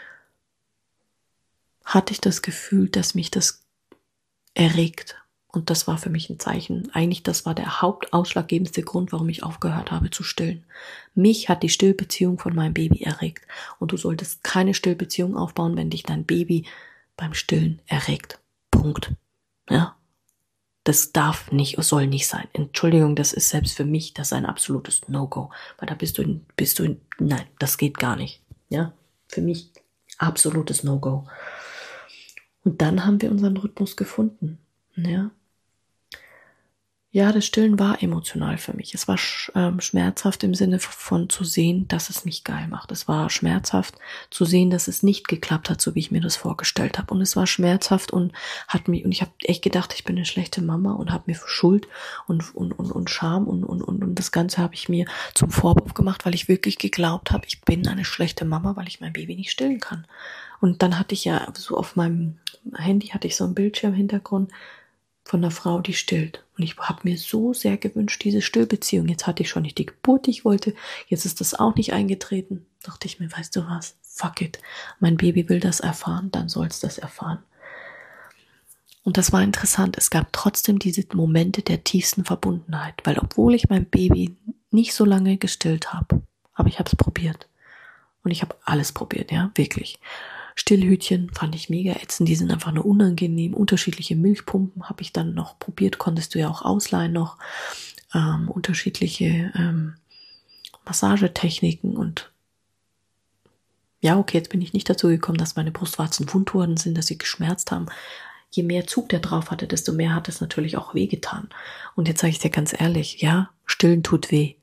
hatte ich das Gefühl, dass mich das erregt. Und das war für mich ein Zeichen. Eigentlich, das war der hauptausschlaggebendste Grund, warum ich aufgehört habe zu stillen. Mich hat die Stillbeziehung von meinem Baby erregt. Und du solltest keine Stillbeziehung aufbauen, wenn dich dein Baby beim Stillen erregt. Punkt. Ja. Das soll nicht sein. Entschuldigung, das ist selbst für mich, das ist ein absolutes No-Go. Weil da nein, das geht gar nicht. Ja. Für mich absolutes No-Go. Und dann haben wir unseren Rhythmus gefunden. Ja. Ja, das Stillen war emotional für mich. Es war schmerzhaft im Sinne von zu sehen, dass es mich geil macht. Es war schmerzhaft zu sehen, dass es nicht geklappt hat, so wie ich mir das vorgestellt habe. Und es war schmerzhaft und ich habe echt gedacht, ich bin eine schlechte Mama und habe mir Schuld und Scham und das Ganze habe ich mir zum Vorwurf gemacht, weil ich wirklich geglaubt habe, ich bin eine schlechte Mama, weil ich mein Baby nicht stillen kann. Und dann hatte ich ja so auf meinem Handy hatte ich so einen Bildschirmhintergrund von einer Frau, die stillt. Und ich habe mir so sehr gewünscht, diese Stillbeziehung. Jetzt hatte ich schon nicht die Geburt, die ich wollte. Jetzt ist das auch nicht eingetreten. Dachte ich mir, weißt du was? Fuck it. Mein Baby will das erfahren, dann soll es das erfahren. Und das war interessant. Es gab trotzdem diese Momente der tiefsten Verbundenheit. Weil obwohl ich mein Baby nicht so lange gestillt habe, aber ich habe es probiert. Und ich habe alles probiert, ja, wirklich. Stillhütchen fand ich mega ätzend, die sind einfach nur unangenehm. Unterschiedliche Milchpumpen habe ich dann noch probiert, konntest du ja auch ausleihen noch. Unterschiedliche Massagetechniken und ja, okay, jetzt bin ich nicht dazu gekommen, dass meine Brustwarzen wund worden sind, dass sie geschmerzt haben. Je mehr Zug der drauf hatte, desto mehr hat es natürlich auch wehgetan. Und jetzt sage ich dir ganz ehrlich, ja, Stillen tut weh.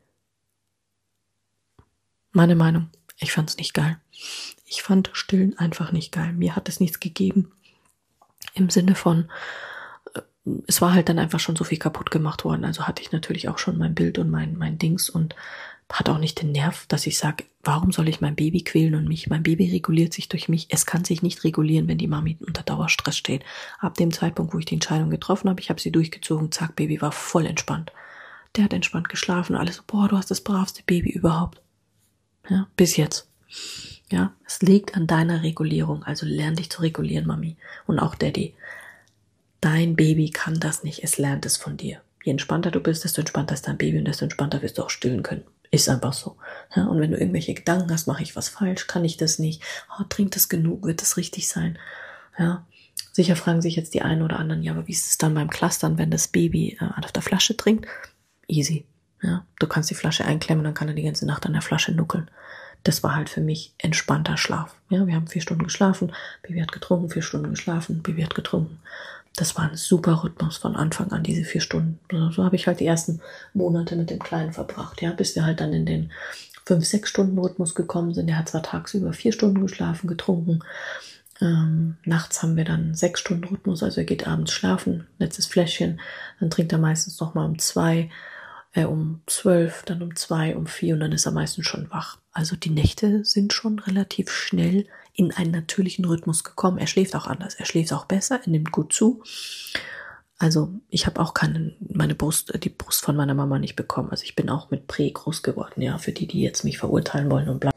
Meine Meinung, ich fand es nicht geil. Ich fand Stillen einfach nicht geil. Mir hat es nichts gegeben. Im Sinne von, es war halt dann einfach schon so viel kaputt gemacht worden. Also hatte ich natürlich auch schon mein Bild und mein Dings und hatte auch nicht den Nerv, dass ich sage, warum soll ich mein Baby quälen und mich? Mein Baby reguliert sich durch mich. Es kann sich nicht regulieren, wenn die Mami unter Dauerstress steht. Ab dem Zeitpunkt, wo ich die Entscheidung getroffen habe, ich habe sie durchgezogen, zack, Baby war voll entspannt. Der hat entspannt geschlafen, alles so, boah, du hast das bravste Baby überhaupt. Ja, bis jetzt. Ja, es liegt an deiner Regulierung, also lern dich zu regulieren, Mami. Und auch Daddy. Dein Baby kann das nicht, es lernt es von dir. Je entspannter du bist, desto entspannter ist dein Baby und desto entspannter wirst du auch stillen können. Ist einfach so. Ja, und wenn du irgendwelche Gedanken hast, mache ich was falsch, kann ich das nicht, trinkt das genug, wird das richtig sein? Ja, sicher fragen sich jetzt die einen oder anderen, ja, aber wie ist es dann beim Clustern, wenn das Baby auf der Flasche trinkt? Easy. Ja, du kannst die Flasche einklemmen, dann kann er die ganze Nacht an der Flasche nuckeln. Das war halt für mich entspannter Schlaf. Ja, wir haben 4 Stunden geschlafen, Baby hat getrunken, 4 Stunden geschlafen, Baby hat getrunken. Das war ein super Rhythmus von Anfang an, diese 4 Stunden. So habe ich halt die ersten Monate mit dem Kleinen verbracht, ja, bis wir halt dann in den 5-6 Stunden Rhythmus gekommen sind. Er hat zwar tagsüber 4 Stunden geschlafen, getrunken. Nachts haben wir dann 6 Stunden Rhythmus, also er geht abends schlafen, letztes Fläschchen, dann trinkt er meistens nochmal um 2, um 12, dann um 2, um 4 und dann ist er meistens schon wach. Also die Nächte sind schon relativ schnell in einen natürlichen Rhythmus gekommen. Er schläft auch anders, er schläft auch besser, er nimmt gut zu. Also ich habe auch die Brust von meiner Mama nicht bekommen. Also ich bin auch mit Prä groß geworden, ja, für die jetzt mich verurteilen wollen und bla.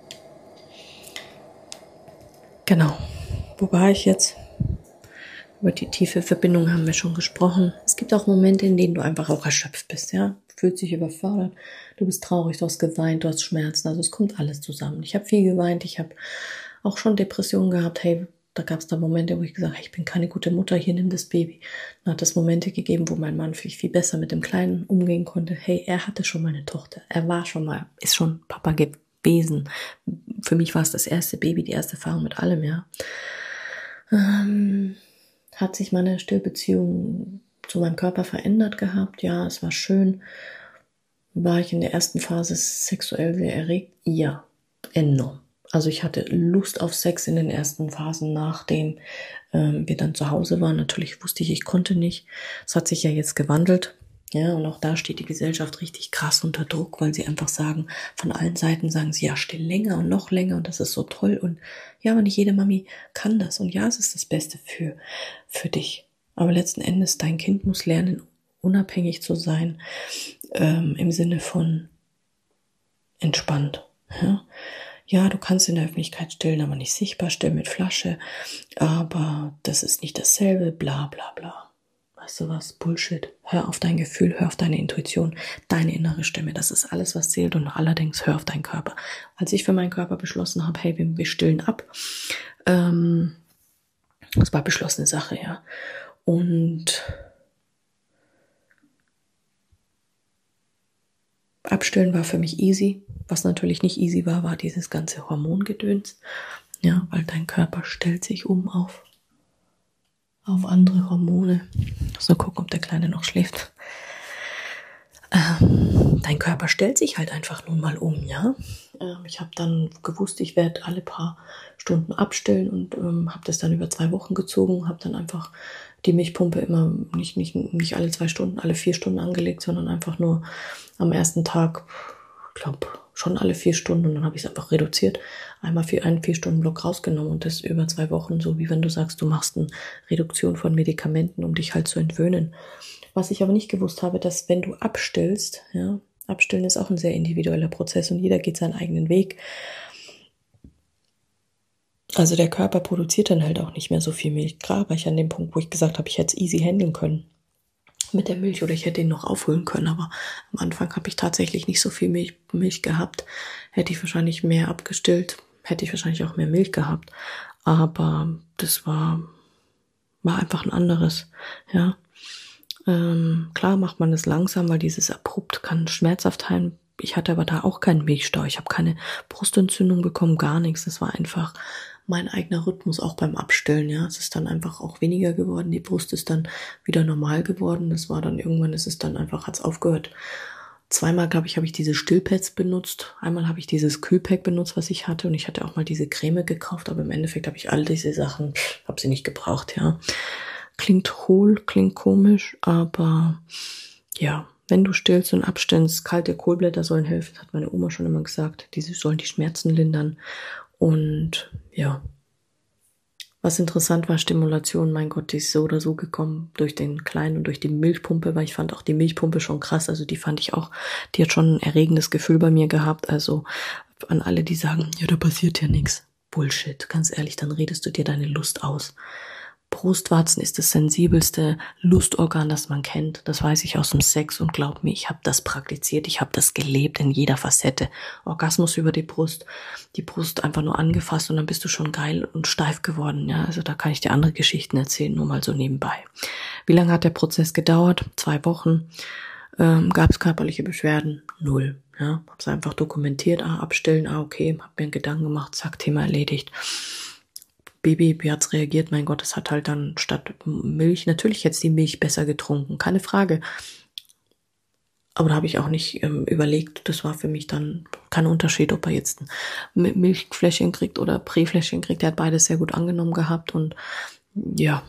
Genau. Wo war ich jetzt? Über die tiefe Verbindung haben wir schon gesprochen. Es gibt auch Momente, in denen du einfach auch erschöpft bist, ja. Du fühlst dich überfordert, du bist traurig, du hast geweint, du hast Schmerzen, also es kommt alles zusammen. Ich habe viel geweint, ich habe auch schon Depressionen gehabt, hey, da gab es da Momente, wo ich gesagt habe, hey, ich bin keine gute Mutter, hier nimm das Baby. Dann hat es Momente gegeben, wo mein Mann viel besser mit dem Kleinen umgehen konnte. Hey, er hatte schon mal eine Tochter, ist schon Papa gewesen. Für mich war es das erste Baby, die erste Erfahrung mit allem, ja. Hat sich meine Stillbeziehung zu meinem Körper verändert gehabt? Ja, es war schön. War ich in der ersten Phase sexuell sehr erregt? Ja, enorm. Also ich hatte Lust auf Sex in den ersten Phasen, nachdem wir dann zu Hause waren. Natürlich wusste ich konnte nicht. Es hat sich ja jetzt gewandelt. Ja, und auch da steht die Gesellschaft richtig krass unter Druck, weil sie einfach sagen, von allen Seiten sagen sie, ja, still länger und noch länger und das ist so toll. Und ja, aber nicht jede Mami kann das. Und ja, es ist das Beste für dich. Aber letzten Endes, dein Kind muss lernen, unabhängig zu sein, im Sinne von entspannt. Ja? Ja, du kannst in der Öffentlichkeit stillen, aber nicht sichtbar, still mit Flasche. Aber das ist nicht dasselbe, bla bla bla. Weißt du was? Bullshit. Hör auf dein Gefühl, hör auf deine Intuition, deine innere Stimme. Das ist alles, was zählt und allerdings hör auf deinen Körper. Als ich für meinen Körper beschlossen habe, hey, wir stillen ab, das war beschlossene Sache, ja. Und Abstillen war für mich easy. Was natürlich nicht easy war, war dieses ganze Hormongedöns. Ja, weil dein Körper stellt sich um auf andere Hormone. Ich muss nur gucken, ob der Kleine noch schläft. Dein Körper stellt sich halt einfach nun mal um, ja. Ich habe dann gewusst, ich werde alle paar Stunden abstillen und habe das dann über 2 Wochen gezogen, habe dann einfach die Milchpumpe immer nicht alle 2 Stunden, alle 4 Stunden angelegt, sondern einfach nur am ersten Tag, ich glaube, schon alle 4 Stunden, und dann habe ich es einfach reduziert, einmal für einen 4-Stunden-Block rausgenommen und das über 2 Wochen, so wie wenn du sagst, du machst eine Reduktion von Medikamenten, um dich halt zu entwöhnen. Was ich aber nicht gewusst habe, dass wenn du abstillst, ja, abstillen ist auch ein sehr individueller Prozess und jeder geht seinen eigenen Weg. Also der Körper produziert dann halt auch nicht mehr so viel Milch. Klar war ich an dem Punkt, wo ich gesagt habe, ich hätte es easy handeln können mit der Milch oder ich hätte ihn noch aufholen können, aber am Anfang habe ich tatsächlich nicht so viel Milch gehabt. Hätte ich wahrscheinlich mehr abgestillt, hätte ich wahrscheinlich auch mehr Milch gehabt. Aber das war einfach ein anderes, ja. Klar macht man das langsam, weil dieses abrupt kann schmerzhaft sein. Ich hatte aber da auch keinen Milchstau. Ich habe keine Brustentzündung bekommen, gar nichts. Das war einfach mein eigener Rhythmus, auch beim Abstillen. Ja, es ist dann einfach auch weniger geworden. Die Brust ist dann wieder normal geworden. Das war dann irgendwann, ist es dann einfach, hat's aufgehört. 2-mal, glaube ich, habe ich diese Stillpads benutzt. Einmal habe ich dieses Kühlpack benutzt, was ich hatte. Und ich hatte auch mal diese Creme gekauft. Aber im Endeffekt habe ich all diese Sachen, habe sie nicht gebraucht, ja. Klingt hohl, klingt komisch, aber ja, wenn du stillst und abstillst, kalte Kohlblätter sollen helfen, das hat meine Oma schon immer gesagt. Diese sollen die Schmerzen lindern. Und ja, was interessant war, Stimulation, mein Gott, die ist so oder so gekommen durch den Kleinen und durch die Milchpumpe, weil ich fand auch die Milchpumpe schon krass. Also die fand ich auch, die hat schon ein erregendes Gefühl bei mir gehabt. Also an alle, die sagen, ja, da passiert ja nichts. Bullshit, ganz ehrlich, dann redest du dir deine Lust aus. Brustwarzen ist das sensibelste Lustorgan, das man kennt. Das weiß ich aus dem Sex und glaub mir, ich habe das praktiziert, ich habe das gelebt in jeder Facette. Orgasmus über die Brust einfach nur angefasst und dann bist du schon geil und steif geworden. Ja, also da kann ich dir andere Geschichten erzählen, nur mal so nebenbei. Wie lange hat der Prozess gedauert? 2 Wochen. Gab es körperliche Beschwerden? 0. Ja, habe es einfach dokumentiert. Abstillen, okay, habe mir einen Gedanken gemacht, zack, Thema erledigt. Baby, wie hat's reagiert? Mein Gott, es hat halt dann statt Milch, natürlich hätte es die Milch besser getrunken, keine Frage. Aber da habe ich auch nicht überlegt, das war für mich dann kein Unterschied, ob er jetzt ein Milchfläschchen kriegt oder Präfläschchen kriegt. Der hat beides sehr gut angenommen gehabt und ja.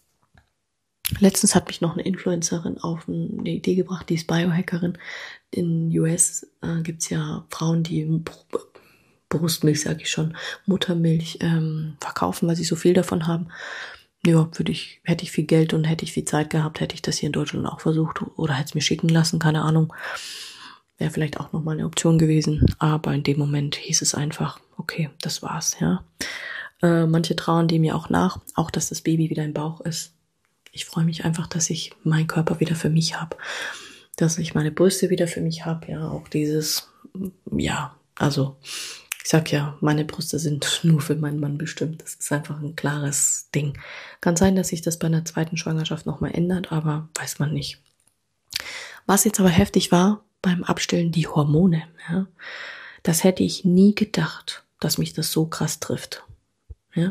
Letztens hat mich noch eine Influencerin auf eine Idee gebracht, die ist Biohackerin. In US gibt's ja Frauen, die Brustmilch, sage ich schon, Muttermilch verkaufen, weil sie so viel davon haben. Ja, hätte ich viel Geld und hätte ich viel Zeit gehabt, hätte ich das hier in Deutschland auch versucht oder hätte es mir schicken lassen, keine Ahnung. Wäre vielleicht auch nochmal eine Option gewesen, aber in dem Moment hieß es einfach, okay, das war's, ja. Manche trauern dem ja auch nach, auch dass das Baby wieder im Bauch ist. Ich freue mich einfach, dass ich meinen Körper wieder für mich habe, dass ich meine Brüste wieder für mich habe, ja, auch dieses, ja, also ich sag ja, meine Brüste sind nur für meinen Mann bestimmt. Das ist einfach ein klares Ding. Kann sein, dass sich das bei einer 2. Schwangerschaft nochmal ändert, aber weiß man nicht. Was jetzt aber heftig war beim Abstillen, die Hormone. Ja, das hätte ich nie gedacht, dass mich das so krass trifft. Ja,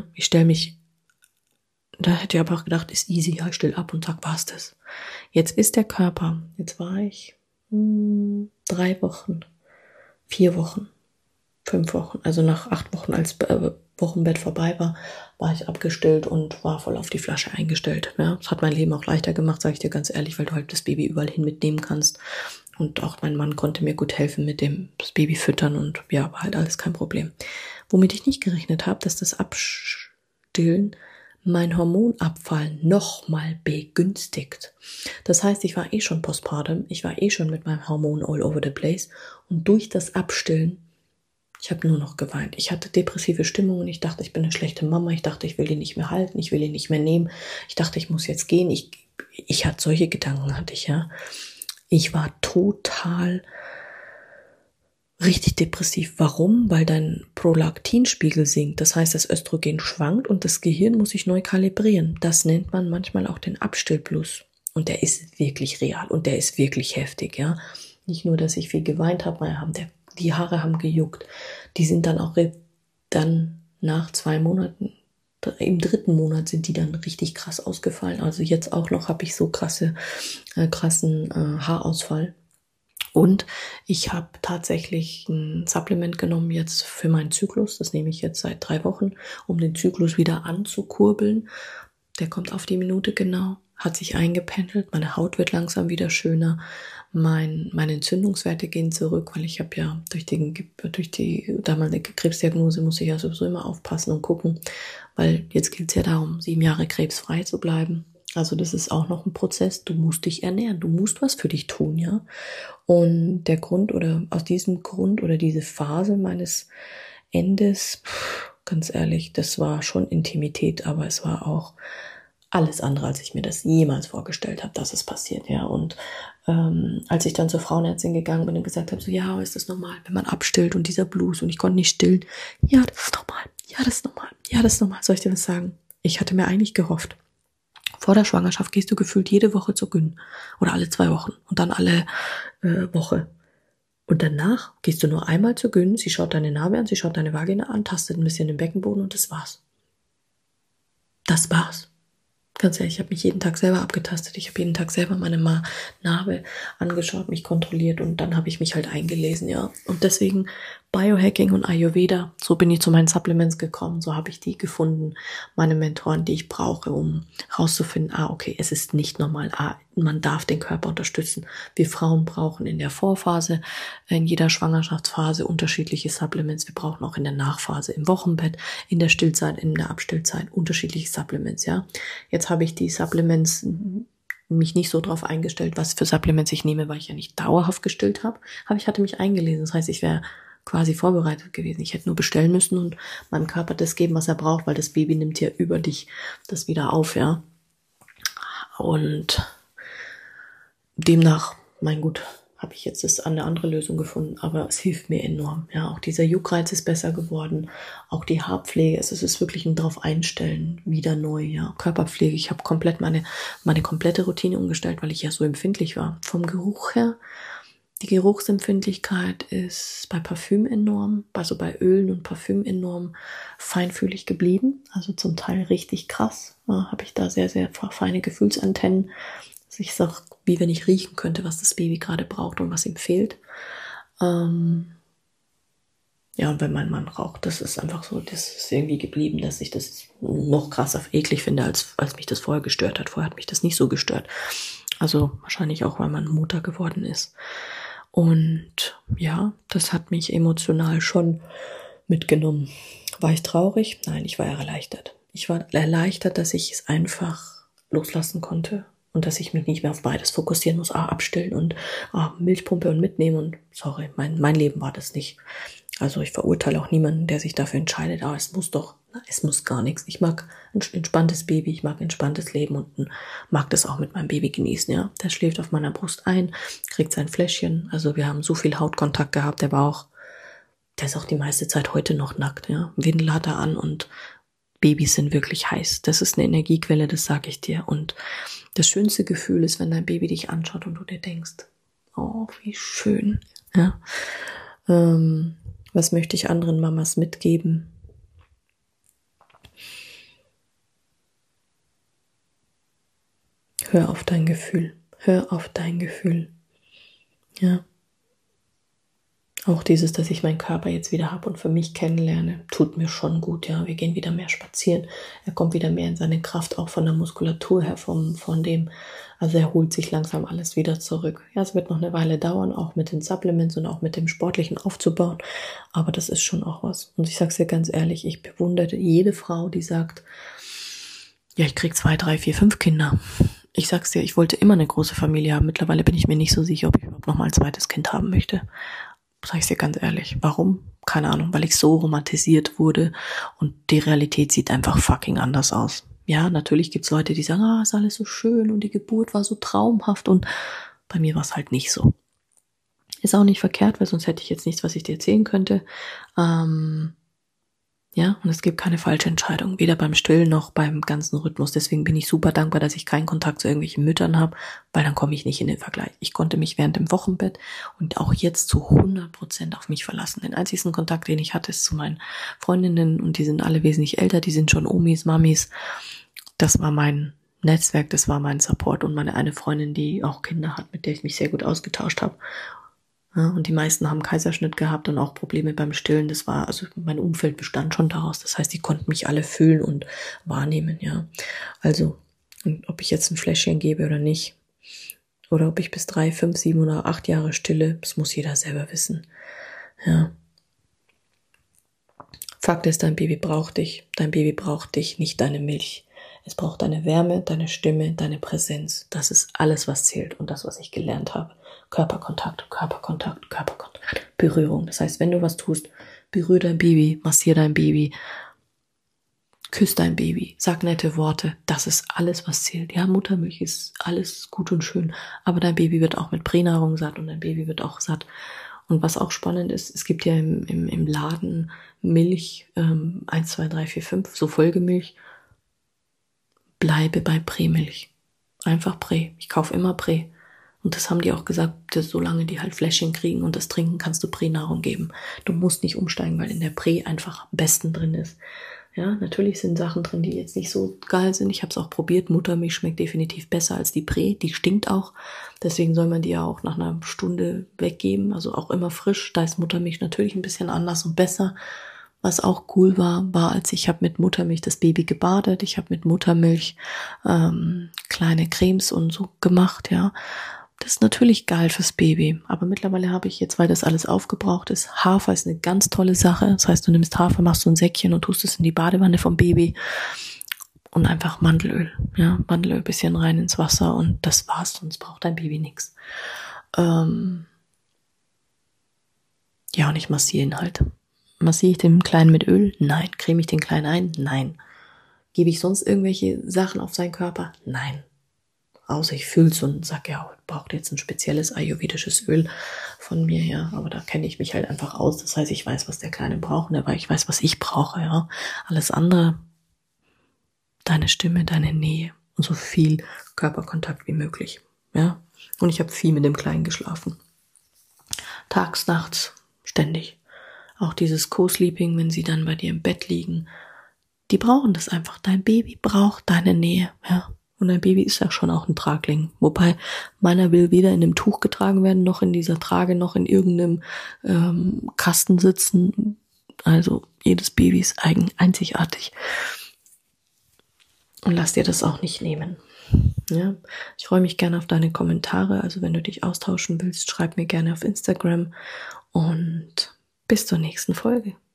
da hätte ich aber auch gedacht, ist easy, ja, ich still ab und zack, war's das. Jetzt ist der Körper, jetzt war ich 3 Wochen, 4 Wochen, 5 Wochen, also nach 8 Wochen, als Wochenbett vorbei war ich abgestillt und war voll auf die Flasche eingestellt. Ja, das hat mein Leben auch leichter gemacht, sage ich dir ganz ehrlich, weil du halt das Baby überall hin mitnehmen kannst. Und auch mein Mann konnte mir gut helfen mit dem das Baby füttern und ja, war halt alles kein Problem. Womit ich nicht gerechnet habe, dass das Abstillen mein Hormonabfall nochmal begünstigt. Das heißt, ich war schon postpartum, ich war schon mit meinem Hormon all over the place und durch das Abstillen, ich habe nur noch geweint. Ich hatte depressive Stimmungen. Ich dachte, ich bin eine schlechte Mama. Ich dachte, ich will ihn nicht mehr halten. Ich will ihn nicht mehr nehmen. Ich dachte, ich muss jetzt gehen. Ich hatte solche Gedanken, hatte ich, ja. Ich war total richtig depressiv. Warum? Weil dein Prolaktinspiegel sinkt. Das heißt, das Östrogen schwankt und das Gehirn muss sich neu kalibrieren. Das nennt man manchmal auch den Abstillblues. Und der ist wirklich real und der ist wirklich heftig, ja. Nicht nur, dass ich viel geweint habe, die Haare haben gejuckt. Die sind dann auch dann nach 2 Monaten, im 3. Monat sind die dann richtig krass ausgefallen. Also jetzt auch noch habe ich so krassen Haarausfall. Und ich habe tatsächlich ein Supplement genommen jetzt für meinen Zyklus. Das nehme ich jetzt seit 3 Wochen, um den Zyklus wieder anzukurbeln. Der kommt auf die Minute genau, hat sich eingependelt. Meine Haut wird langsam wieder schöner. Meine Entzündungswerte gehen zurück, weil ich habe ja durch die damalige Krebsdiagnose muss ich ja sowieso immer aufpassen und gucken, weil jetzt geht es ja darum, 7 Jahre krebsfrei zu bleiben. Also das ist auch noch ein Prozess. Du musst dich ernähren, du musst was für dich tun, ja. Und der Grund oder aus diesem Grund oder diese Phase meines Endes, ganz ehrlich, das war schon Intimität, aber es war auch alles andere, als ich mir das jemals vorgestellt habe, dass es passiert, ja. Und als ich dann zur Frauenärztin gegangen bin und gesagt habe, so, ja, ist das normal, wenn man abstillt und dieser Blues und ich konnte nicht stillen. Ja, das ist normal. Ja, das ist normal. Ja, das ist normal. Soll ich dir was sagen? Ich hatte mir eigentlich gehofft, vor der Schwangerschaft gehst du gefühlt jede Woche zur Gyn oder alle 2 Wochen und dann alle Woche. Und danach gehst du nur einmal zur Gyn, sie schaut deine Narbe an, sie schaut deine Vagina an, tastet ein bisschen den Beckenboden und das war's. Das war's. Ganz ehrlich, ich habe mich jeden Tag selber abgetastet. Ich habe jeden Tag selber meine Narbe angeschaut, mich kontrolliert und dann habe ich mich halt eingelesen, ja. Und deswegen Biohacking und Ayurveda, so bin ich zu meinen Supplements gekommen, so habe ich die gefunden, meine Mentoren, die ich brauche, um rauszufinden, okay, es ist nicht normal, man darf den Körper unterstützen. Wir Frauen brauchen in der Vorphase, in jeder Schwangerschaftsphase unterschiedliche Supplements. Wir brauchen auch in der Nachphase, im Wochenbett, in der Stillzeit, in der Abstillzeit unterschiedliche Supplements, ja. Jetzt habe ich die Supplements mich nicht so drauf eingestellt, was für Supplements ich nehme, weil ich ja nicht dauerhaft gestillt habe. Aber ich hatte mich eingelesen. Das heißt, ich wäre quasi vorbereitet gewesen. Ich hätte nur bestellen müssen und meinem Körper das geben, was er braucht, weil das Baby nimmt ja über dich das wieder auf, ja. Und demnach, mein Gut, habe ich jetzt eine andere Lösung gefunden, aber es hilft mir enorm. Ja, auch dieser Juckreiz ist besser geworden, auch die Haarpflege, es ist wirklich ein drauf einstellen, wieder neu, ja. Körperpflege, ich habe komplett meine komplette Routine umgestellt, weil ich ja so empfindlich war. Vom Geruch her, die Geruchsempfindlichkeit ist bei Parfüm enorm, also bei Ölen und Parfüm enorm feinfühlig geblieben, also zum Teil richtig krass, habe ich da sehr, sehr feine Gefühlsantennen. Ich sag, wie wenn ich riechen könnte, was das Baby gerade braucht und was ihm fehlt. Ja, und wenn mein Mann raucht, das ist einfach so, das ist irgendwie geblieben, dass ich das noch krasser eklig finde, als mich das vorher gestört hat. Vorher hat mich das nicht so gestört. Also wahrscheinlich auch, weil man Mutter geworden ist. Und ja, das hat mich emotional schon mitgenommen. War ich traurig? Nein, ich war erleichtert. Ich war erleichtert, dass ich es einfach loslassen konnte. Und dass ich mich nicht mehr auf beides fokussieren muss. Abstillen und Milchpumpe und mitnehmen. Und sorry, mein Leben war das nicht. Also ich verurteile auch niemanden, der sich dafür entscheidet. Aber es muss gar nichts. Ich mag ein entspanntes Baby, ich mag ein entspanntes Leben und mag das auch mit meinem Baby genießen. Ja, der schläft auf meiner Brust ein, kriegt sein Fläschchen. Also wir haben so viel Hautkontakt gehabt. Der ist auch die meiste Zeit heute noch nackt. Ja, Windel hat er an und Babys sind wirklich heiß. Das ist eine Energiequelle, das sage ich dir. Und das schönste Gefühl ist, wenn dein Baby dich anschaut und du dir denkst, oh, wie schön. Ja. Was möchte ich anderen Mamas mitgeben? Hör auf dein Gefühl. Hör auf dein Gefühl. Ja. Auch dieses, dass ich meinen Körper jetzt wieder habe und für mich kennenlerne, tut mir schon gut, ja. Wir gehen wieder mehr spazieren. Er kommt wieder mehr in seine Kraft, auch von der Muskulatur her, also er holt sich langsam alles wieder zurück. Ja, es wird noch eine Weile dauern, auch mit den Supplements und auch mit dem Sportlichen aufzubauen. Aber das ist schon auch was. Und ich sag's dir ganz ehrlich, ich bewundere jede Frau, die sagt, ja, ich krieg 2, 3, 4, 5 Kinder. Ich sag's dir, ich wollte immer eine große Familie haben. Mittlerweile bin ich mir nicht so sicher, ob ich überhaupt noch mal ein zweites Kind haben möchte. Sag ich dir ganz ehrlich. Warum? Keine Ahnung, weil ich so romantisiert wurde und die Realität sieht einfach fucking anders aus. Ja, natürlich gibt's Leute, die sagen, ist alles so schön und die Geburt war so traumhaft und bei mir war es halt nicht so. Ist auch nicht verkehrt, weil sonst hätte ich jetzt nichts, was ich dir erzählen könnte. Ja, und es gibt keine falsche Entscheidung, weder beim Stillen noch beim ganzen Rhythmus. Deswegen bin ich super dankbar, dass ich keinen Kontakt zu irgendwelchen Müttern habe, weil dann komme ich nicht in den Vergleich. Ich konnte mich während dem Wochenbett und auch jetzt zu 100% auf mich verlassen. Den einzigen Kontakt, den ich hatte, ist zu meinen Freundinnen und die sind alle wesentlich älter, die sind schon Omis, Mamis. Das war mein Netzwerk, das war mein Support und meine eine Freundin, die auch Kinder hat, mit der ich mich sehr gut ausgetauscht habe. Ja, und die meisten haben Kaiserschnitt gehabt und auch Probleme beim Stillen. Das war, also mein Umfeld bestand schon daraus. Das heißt, die konnten mich alle fühlen und wahrnehmen, ja. Also, ob ich jetzt ein Fläschchen gebe oder nicht, oder ob ich bis 3, 5, 7 oder 8 Jahre stille, das muss jeder selber wissen, ja. Fakt ist, dein Baby braucht dich. Dein Baby braucht dich, nicht deine Milch. Es braucht deine Wärme, deine Stimme, deine Präsenz. Das ist alles, was zählt und das, was ich gelernt habe. Körperkontakt, Körperkontakt, Körperkontakt, Berührung. Das heißt, wenn du was tust, berühr dein Baby, massier dein Baby, küss dein Baby, sag nette Worte. Das ist alles, was zählt. Ja, Muttermilch ist alles gut und schön, aber dein Baby wird auch mit Pränahrung satt und dein Baby wird auch satt. Und was auch spannend ist, es gibt ja im Laden Milch, 1, 2, 3, 4, 5, so Folgemilch. Bleibe bei Prämilch. Einfach Prä. Ich kaufe immer Prä. Und das haben die auch gesagt, dass solange die halt Fläschchen kriegen und das trinken, kannst du Pränahrung geben. Du musst nicht umsteigen, weil in der Prä einfach am besten drin ist. Ja, natürlich sind Sachen drin, die jetzt nicht so geil sind. Ich habe es auch probiert. Muttermilch schmeckt definitiv besser als die Prä. Die stinkt auch. Deswegen soll man die ja auch nach einer Stunde weggeben. Also auch immer frisch. Da ist Muttermilch natürlich ein bisschen anders und besser. Was auch cool war, als ich habe mit Muttermilch das Baby gebadet. Ich habe mit Muttermilch kleine Cremes und so gemacht, ja. Das ist natürlich geil fürs Baby. Aber mittlerweile habe ich jetzt, weil das alles aufgebraucht ist, Hafer ist eine ganz tolle Sache. Das heißt, du nimmst Hafer, machst so ein Säckchen und tust es in die Badewanne vom Baby. Und einfach Mandelöl, ja. Mandelöl ein bisschen rein ins Wasser und das war's. Sonst braucht dein Baby nichts. Ja, und ich massiere ihn halt. Massiere ich den Kleinen mit Öl? Nein. Creme ich den Kleinen ein? Nein. Gebe ich sonst irgendwelche Sachen auf seinen Körper? Nein. Außer ich fühl's und sag, ja, braucht jetzt ein spezielles ayurvedisches Öl von mir, ja. Aber da kenne ich mich halt einfach aus. Das heißt, ich weiß, was der Kleine braucht, aber ich weiß, was ich brauche, ja. Alles andere, deine Stimme, deine Nähe und so viel Körperkontakt wie möglich, ja. Und ich habe viel mit dem Kleinen geschlafen. Tags, nachts, ständig. Auch dieses Co-Sleeping, wenn sie dann bei dir im Bett liegen, die brauchen das einfach. Dein Baby braucht deine Nähe, ja. Und dein Baby ist ja schon auch ein Tragling. Wobei meiner will weder in einem Tuch getragen werden, noch in dieser Trage, noch in irgendeinem Kasten sitzen. Also jedes Baby ist einzigartig. Und lass dir das auch nicht nehmen. Ja, ich freue mich gerne auf deine Kommentare. Also wenn du dich austauschen willst, schreib mir gerne auf Instagram. Und bis zur nächsten Folge.